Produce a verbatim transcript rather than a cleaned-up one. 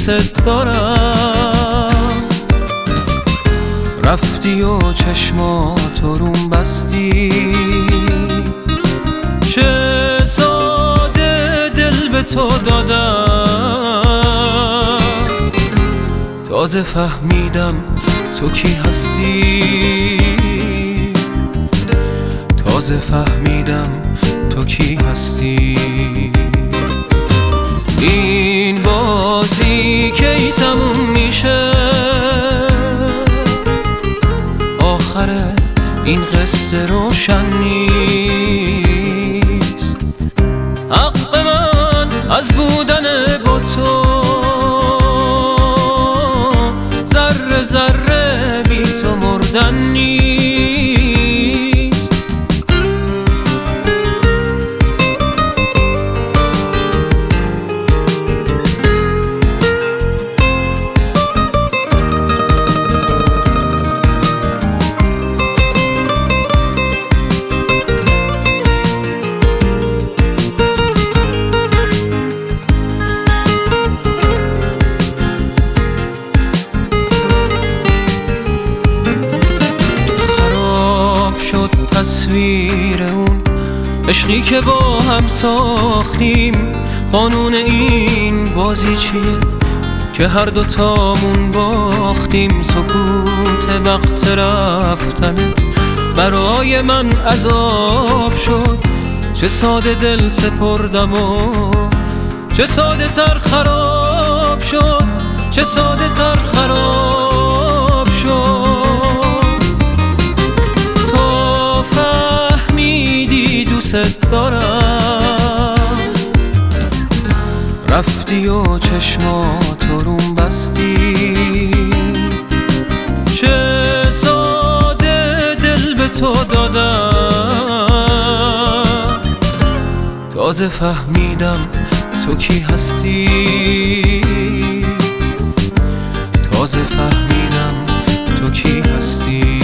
دوست دارم. رفتی و چشماتو روم بستی، چه ساده دل به تو دادم. تازه فهمیدم تو کی هستی، تازه فهمیدم تو کی هستی. این بازی کی تموم میشه، آخر این قصه روشن نیست. حق من از بودن با تو، ذره ذره بی تو مردن نیست. شد تصویر اون عشقی که با هم ساختیم. قانون این بازی چیه که هر دوتامون باختیم؟ سکوت وقت رفتنت برای من عذاب شد. چه ساده دل سپردم و چه ساده تر خراب شد، چه ساده تر خراب شد. دوست دارم. رفتی و چشماتو روم بستی، چه ساده دل به تو دادم. تازه فهمیدم تو کی هستی، تازه فهمیدم تو کی هستی.